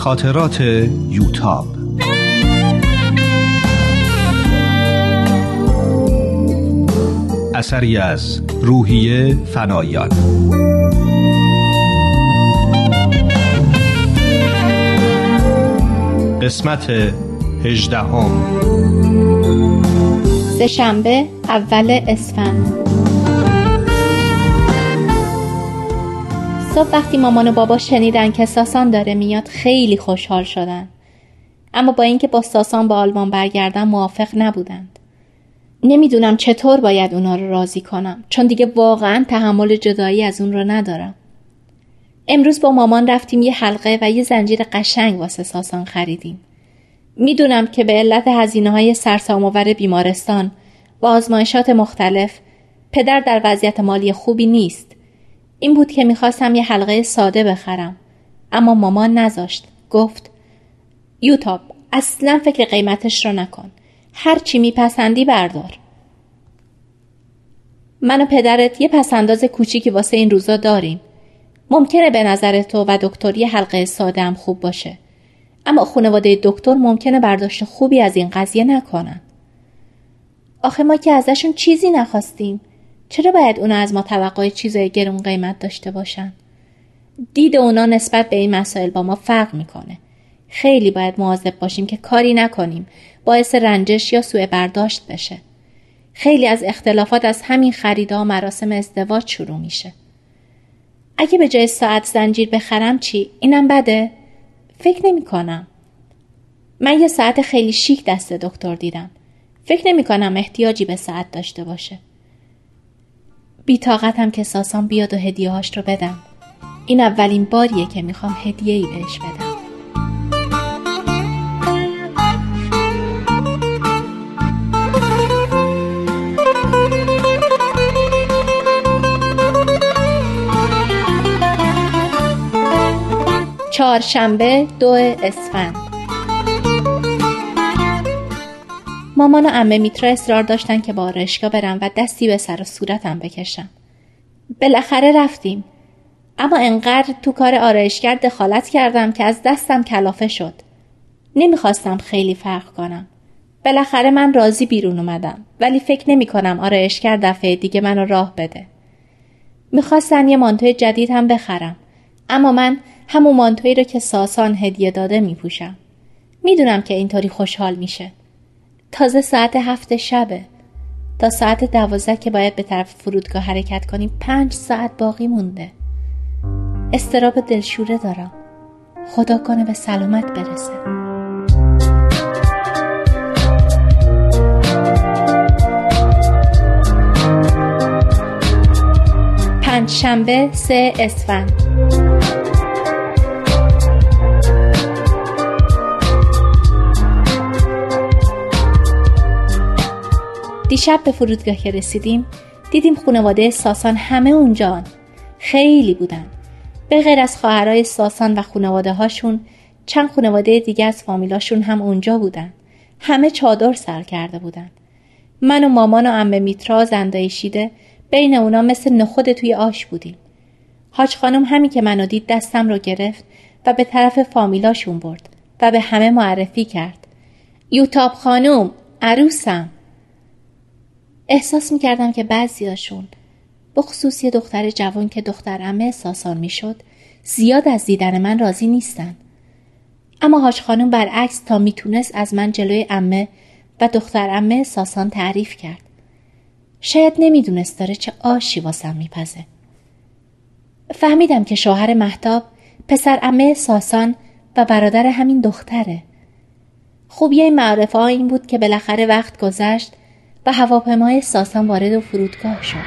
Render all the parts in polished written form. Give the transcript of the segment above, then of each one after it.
خاطرات یوتاب. اثری از روحیه فنایان. قسمت 18. سه‌شنبه اول اسفند. صبح وقتی مامان و بابا شنیدن که ساسان داره میاد خیلی خوشحال شدن، اما با اینکه با ساسان به آلمان برگردن موافق نبودند. نمیدونم چطور باید اونا رو راضی کنم، چون دیگه واقعا تحمل جدایی از اون رو ندارم. امروز با مامان رفتیم یه حلقه و یه زنجیر قشنگ واسه ساسان خریدیم. میدونم که به علت هزینه‌های سرسام‌آور بیمارستان و آزمایشات مختلف پدر در وضعیت مالی خوبی نیست. این بود که میخواستم یه حلقه ساده بخرم، اما مامان نذاشت. گفت یوتاب اصلا فکر قیمتش رو نکن، هر چی میپسندی بردار. من و پدرت یه پسنداز کوچیکی واسه این روزا داریم. ممکنه به نظر تو و دکتر یه حلقه ساده هم خوب باشه، اما خانواده دکتر ممکنه برداشت خوبی از این قضیه نکنن. آخه ما که ازشون چیزی نخواستیم، چرا باید اونا از ما توقع چیزای گرون قیمت داشته باشن؟ دید اونا نسبت به این مسائل با ما فرق میکنه. خیلی باید مواظب باشیم که کاری نکنیم باعث رنجش یا سوء برداشت بشه. خیلی از اختلافات از همین خریدها و مراسم ازدواج شروع میشه. اگه به جای ساعت زنجیر بخرم چی؟ اینم بده؟ فکر نمی کنم. من یه ساعت خیلی شیک دست دکتر دیدم. فکر نمی کنم احتیاجی به ساعت داشته باشه. بی‌طاقتم که ساسان بیاد و هدیه‌هاش رو بدم. این اولین باریه که میخوام هدیه‌ای بهش بدم. چهارشنبه 2 اسفند. مامان و عمه میترا اصرار داشتن که با آرایشگاه برم و دستی به سر و صورتم بکشم. بالاخره رفتیم، اما انقدر تو کار آرایشگر دخالت کردم که از دستم کلافه شد. نمیخواستم خیلی فرق کنم. بالاخره من راضی بیرون اومدم، ولی فکر نمی کنم آرایشگر دفعه دیگه منو راه بده. میخواستن یه مانتوی جدید هم بخرم، اما من همون مانتویی رو که ساسان هدیه داده میپوشم. میدونم که اینطوری خوشحال میشه. تازه ساعت 7 شبه. تا ساعت 12 که باید به طرف فرودگاه حرکت کنیم 5 ساعت باقی مونده. اضطراب دلشوره دارم. خدا کنه به سلامت برسه. پنجشنبه 3 اسفند. دیشب به فرودگاه که رسیدیم دیدیم خانواده ساسان همه اونجان. خیلی بودن. به غیر از خواهرای ساسان و خانواده هاشون چند خانواده دیگه از فامیلاشون هم اونجا بودن. همه چادر سر کرده بودن. من و مامان و عمه میترا زندای شیده بین اونا مثل نخود توی آش بودیم. حاج خانم همین که منو دید دستم رو گرفت و به طرف فامیلاشون برد و به همه معرفی کرد. یوتاب خانم، عروسم. احساس میکردم که بعضیاشون، بخصوص یه دختر جوان که دختر عمه ساسان میشد، زیاد از دیدن من راضی نیستن. اما حاج خانم برعکس تا میتونست از من جلوی عمه و دختر عمه ساسان تعریف کرد. شاید نمیدونست داره چه آشی واسم میپزه. فهمیدم که شوهر مهتاب پسر عمه ساسان و برادر همین دختره. خوبیه این معرفه ها این بود که بالاخره وقت گذشت و هواپیمای ساسان وارد فرودگاه شد.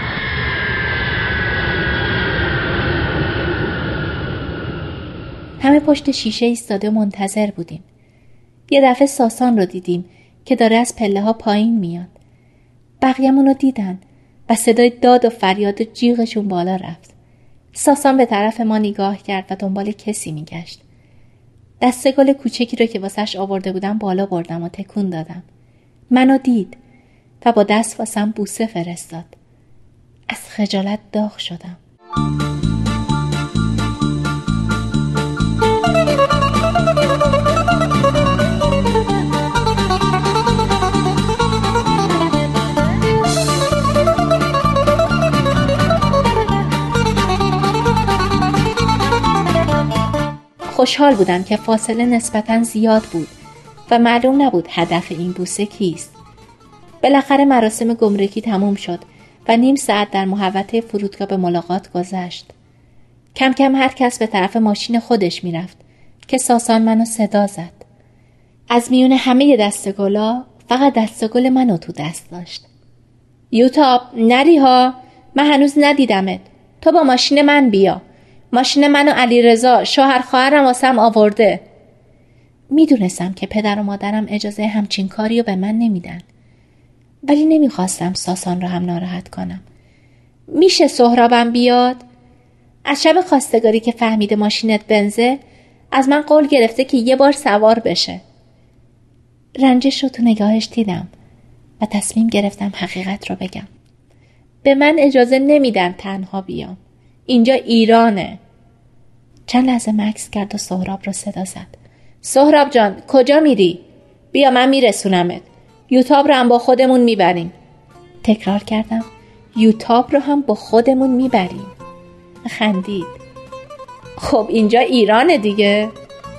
همه پشت شیشه ایستاده منتظر بودیم. یه دفعه ساسان رو دیدیم که داره از پله ها پایین میاد. بقیه‌مون رو دیدن و صدای داد و فریاد و جیغشون بالا رفت. ساسان به طرف ما نگاه کرد و دنبال کسی میگشت. دسته گل کوچکی رو که واسش آورده بودم بالا بردم و تکون دادم. منو دید و با دست واسم بوسه فرستاد. از خجالت داغ شدم. خوشحال بودم که فاصله نسبتاً زیاد بود و معلوم نبود هدف این بوسه کیست. بالاخره مراسم گمرکی تموم شد و نیم ساعت در محوطه فرودگاه به ملاقات گذشت. کم کم هر کس به طرف ماشین خودش میرفت که ساسان منو صدا زد. از میون همه دستگلا فقط دستگل منو تو دست داشت. یوتاب نری ها، من هنوز ندیدمت. تو با ماشین من بیا. ماشین منو علیرضا شوهر خواهرم واسم آورده. میدونستم که پدر و مادرم اجازه همچین کاریو به من نمیدن، ولی نمیخواستم ساسان رو هم ناراحت کنم. میشه سهرابم بیاد؟ از شب خواستگاری که فهمیده ماشینت بنزه از من قول گرفته که یه بار سوار بشه. رنجش رو تو نگاهش دیدم و تصمیم گرفتم حقیقت رو بگم. به من اجازه نمیدن تنها بیام. اینجا ایرانه. چند لحظه مکث کرد و سهراب رو صدا زد. سهراب جان کجا میری؟ بیا من میرسونمت. یوتاب رو هم با خودمون میبریم. تکرار کردم یوتاب رو هم با خودمون میبریم. خندید. خب اینجا ایرانه دیگه.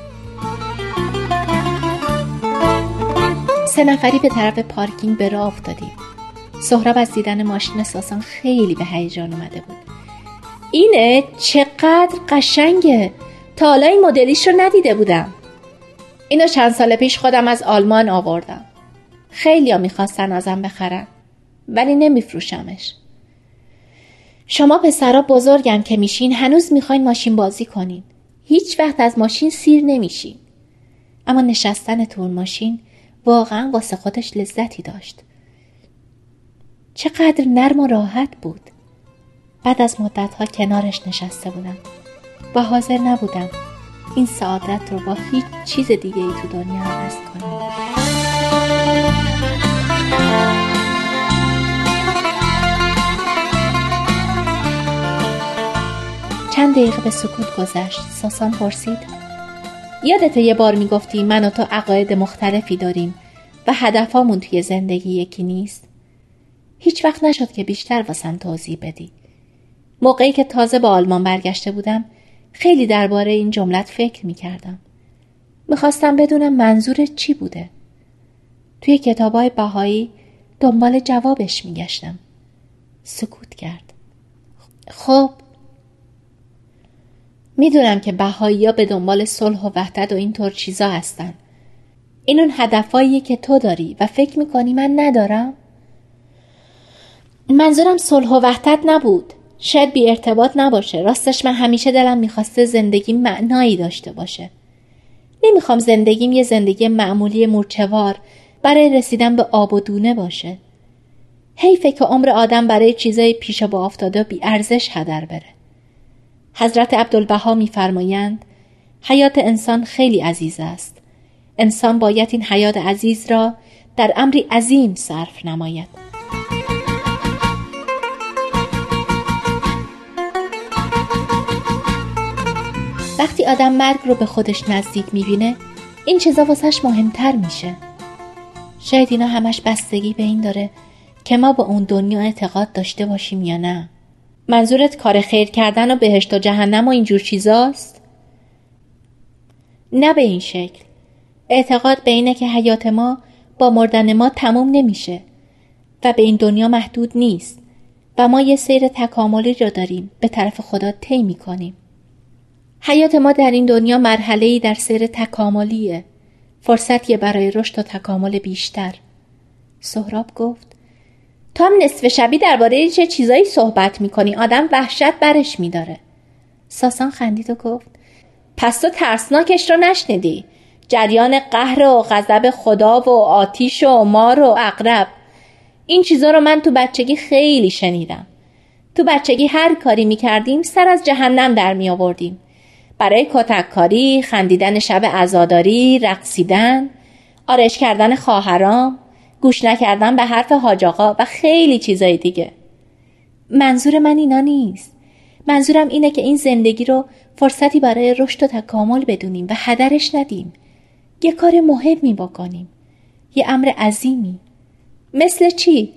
3 نفری به طرف پارکینگ به راه افتادیم. سهراب از دیدن ماشین ساسان خیلی به هیجان اومده بود. اینه؟ چقدر قشنگه. تا حالا این مدلیش رو ندیده بودم. اینو چند سال پیش خودم از آلمان آوردم. خیلیا میخواستن ازم بخرن ولی نمیفروشمش. شما پسرا بزرگم که میشین هنوز میخواین ماشین بازی کنین. هیچ وقت از ماشین سیر نمیشین. اما نشستن تو اون ماشین واقعا واسه خودش لذتی داشت. چقدر نرم و راحت بود. بعد از مدتها کنارش نشسته بودم و حاضر نبودم این سعادت رو با هیچ چیز دیگه ای تو دنیا عوض کنم. چند دقیقه به سکوت گذشت. ساسان پرسید یادته یه بار میگفتی من و تو عقاید مختلفی داریم و هدفامون توی زندگی یکی نیست؟ هیچ وقت نشد که بیشتر واسم توضیح بدی. موقعی که تازه با آلمان برگشته بودم خیلی درباره این جملت فکر میکردم. میخواستم بدونم منظورت چی بوده. توی کتابای بهایی دنبال جوابش میگشتم. سکوت کرد. خب میدونم که بهایی‌ها به دنبال صلح و وحدت و اینطور چیزا هستن. این اون هدفاییه که تو داری و فکر میکنی من ندارم؟ منظورم صلح و وحدت نبود. شاید بی ارتباط نباشه. راستش من همیشه دلم میخواسته زندگیم معنایی داشته باشه. نمیخوام زندگیم یه زندگی معمولی مورچه‌وار برای رسیدن به آب و دونه باشه. حیفه که عمر آدم برای چیزای پیش با افتاده بی ارزش هدر بره. حضرت عبدالبها می‌فرمایند حیات انسان خیلی عزیز است. انسان باید این حیات عزیز را در امری عظیم صرف نماید. وقتی آدم مرگ رو به خودش نزدیک می‌بینه این چیزا واسش مهمتر میشه. شاید اینا همش بستگی به این داره که ما به اون دنیا اعتقاد داشته باشیم یا نه. منظورت کار خیر کردن و بهشت و جهنم و اینجور چیزاست؟ نه به این شکل. اعتقاد به اینه که حیات ما با مردن ما تموم نمیشه و به این دنیا محدود نیست و ما یه سیر تکاملی رو داریم به طرف خدا طی می‌کنیم. حیات ما در این دنیا مرحله‌ای در سیر تکاملیه. فرصتیه برای رشد و تکامل بیشتر. سهراب گفت تو هم نصف شبی درباره چه چیزایی صحبت میکنی؟ آدم وحشت برش میداره. ساسان خندید و گفت پس تو ترسناکش رو نشنیدی؟ جریان قهر و غضب خدا و آتیش و مار و عقرب. این چیزا رو من تو بچگی خیلی شنیدم. تو بچگی هر کاری میکردیم سر از جهنم در می آوردیم. برای کتککاری، خندیدن شب عزاداری، رقصیدن، آرایش کردن خواهرام، گوش نکردن به حرف حاج آقا و خیلی چیزای دیگه. منظور من اینا نیست. منظورم اینه که این زندگی رو فرصتی برای رشد و تکامل بدونیم و هدرش ندیم. یه کار مهمی بکنیم. یه امر عظیمی. مثل چی؟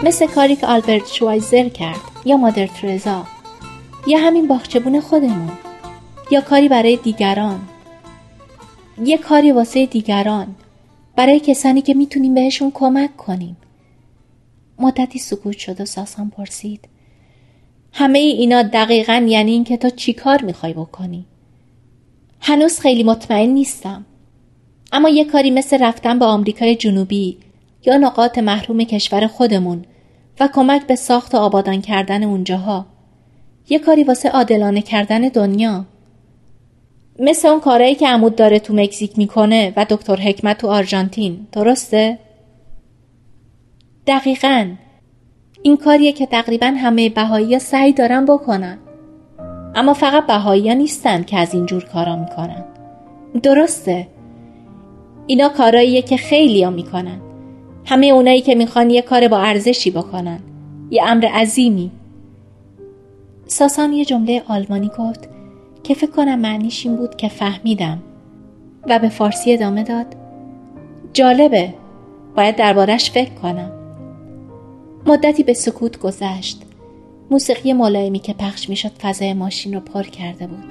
مثل کاری که آلبرت شوایزر کرد یا مادر ترزا یا همین باغچبون خودمون، یا کاری برای دیگران، یه کاری واسه دیگران، برای کسانی که میتونیم بهشون کمک کنیم. مدتی سکوت شد و ساسان پرسید: همه اینا دقیقاً یعنی این که تو چی کار میخوای بکنی؟ هنوز خیلی مطمئن نیستم، اما یه کاری مثل رفتن به آمریکای جنوبی یا نقاط محروم کشور خودمون و کمک به ساخت و آبادان کردن اونجاها، یه کاری واسه عادلانه کردن دنیا، مثل اون کارهایی که عمود داره تو مکزیک میکنه و دکتر حکمت تو آرژانتین، درسته؟ دقیقاً این کاریه که تقریباً همه بهایی‌ها سعی دارن بکنن، اما فقط بهایی‌ها نیستن که از اینجور کارا میکنن. درسته، اینا کاراییه که خیلی‌ها میکنن، همه اونایی که میخوان یه کار با ارزشی بکنن، یه امر عظیمی. ساسان یه جمله آلمانی گفت که فکر کنم معنیش این بود که فهمیدم و به فارسی ادامه داد: جالبه، باید دربارش فکر کنم. مدتی به سکوت گذشت. موسیقی ملایمی که پخش میشد فضای ماشین رو پر کرده بود.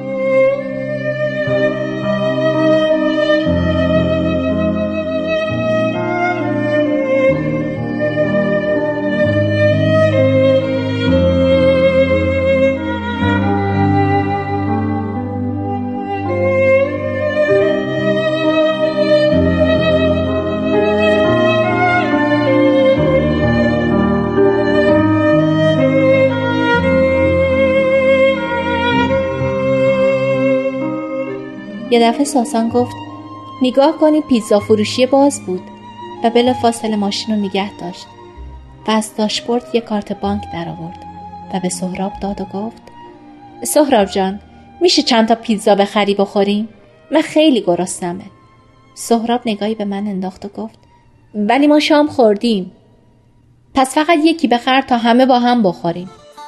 یه دفعه ساسان گفت: نگاه کنید پیتزا فروشی باز بود، و بلافاصله ماشین رو نگه داشت و از داشبورد یه کارت بانک در آورد و به سهراب داد و گفت: سهراب جان، میشه چند تا پیتزا بخری بخوریم؟ من خیلی گرسنمه. سهراب نگاهی به من انداخت و گفت: ولی ما شام خوردیم. پس فقط یکی بخر تا همه با هم بخوریم.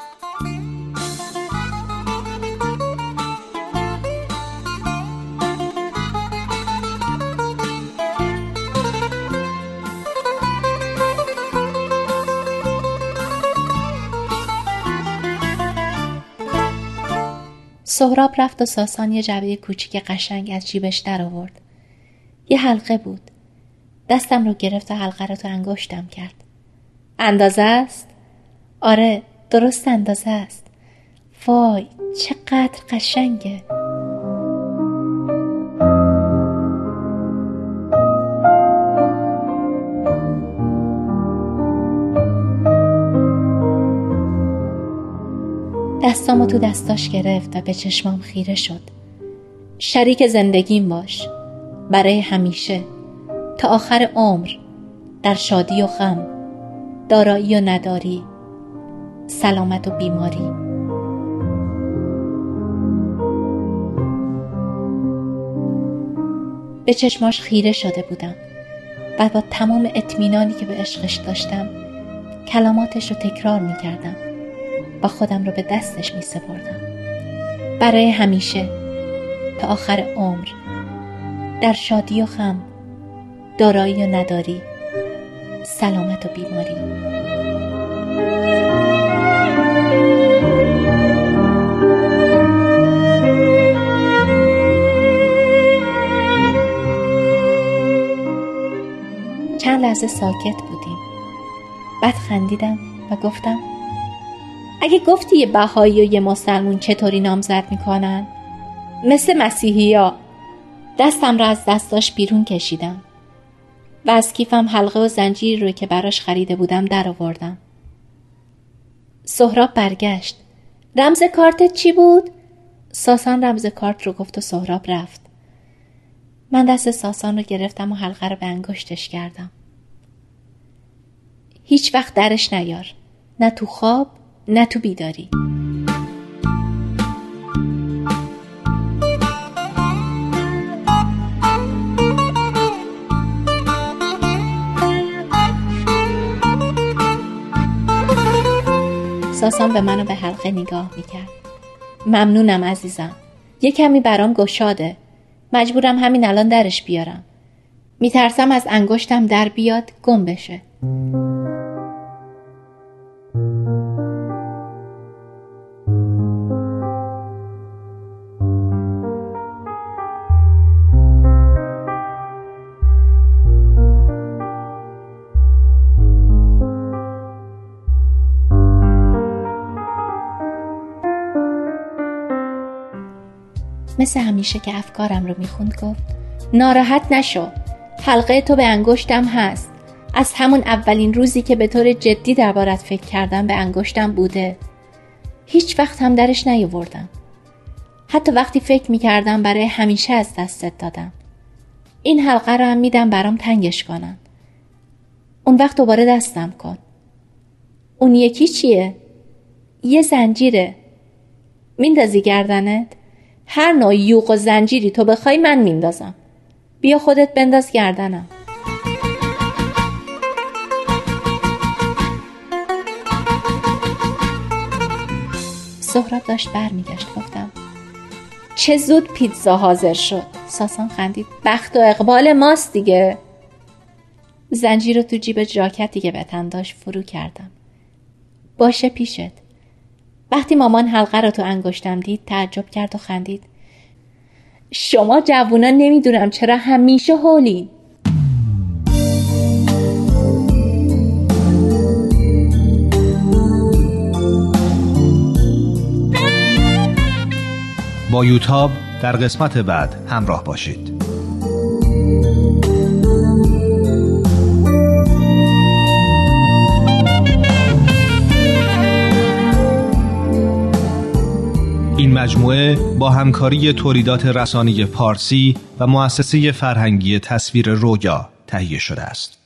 سهراب رفت و ساسان یه جعبه کوچیک قشنگ از جیبش در آورد. یه حلقه بود. دستم رو گرفت و حلقه رو تو انگشتم کرد. اندازه است؟ آره، درست اندازه است. وای، چقدر قشنگه. دستامو تو دستاش گرفت و به چشمام خیره شد. شریک زندگیم باش، برای همیشه، تا آخر عمر، در شادی و غم، دارایی و نداری، سلامت و بیماری. به چشماش خیره شده بودم و با تمام اطمینانی که به عشقش داشتم کلماتش رو تکرار می کردم و خودم رو به دستش می سپردم. برای همیشه، تا آخر عمر، در شادی و غم، دارایی و نداری، سلامت و بیماری. چند لحظه ساکت بودیم. بعد خندیدم و گفتم: اگه گفتی یه بهایی و یه مسلمون چطوری نامزد میکنن؟ مثل مسیحی‌ها. دستم را از دستاش بیرون کشیدم و از کیفم حلقه و زنجیری رو که براش خریده بودم در آوردم. سهراب برگشت. رمز کارتت چی بود؟ ساسان رمز کارت رو گفت و سهراب رفت. من دست ساسان رو گرفتم و حلقه رو به انگشتش کردم. هیچ وقت درش نیار، نه تو خواب نه تو بیداری. ساسان به من و به حلقه نگاه میکرد. ممنونم عزیزم، یه کمی برام گشاده، مجبورم همین الان درش بیارم. میترسم از انگشتم در بیاد گم بشه. مثل همیشه که افکارم رو میخوند گفت ناراحت نشو، حلقه تو به انگشتم هست. از همون اولین روزی که به طور جدی دربارت فکر کردم به انگشتم بوده. هیچ وقت هم درش نیاوردم. حتی وقتی فکر میکردم برای همیشه از دستت دادم. این حلقه رو هم میدم برام تنگش کنن. اون وقت دوباره دستم کن. اون یکی چیه؟ یه زنجیره. میندازی گردنت؟ هر نوع یوغ و زنجیری تو بخوای من میندازم. بیا خودت بنداز گردنم. سهراب داشت برمیگشت. گفتم چه زود پیتزا حاضر شد. ساسان خندید. بخت و اقبال ماست دیگه. زنجیر رو تو جیب جاکتی که به تن داشت فرو کردم. باشه پیشت. وقتی مامان حلقه رو تو انگشتم دید تعجب کرد و خندید. شما جوونا نمیدونم چرا همیشه هولین. با یوتاب در قسمت بعد همراه باشید. این مجموعه با همکاری تولیدات رسانه‌ای پارسی و مؤسسه فرهنگی تصویر رویا تهیه شده است.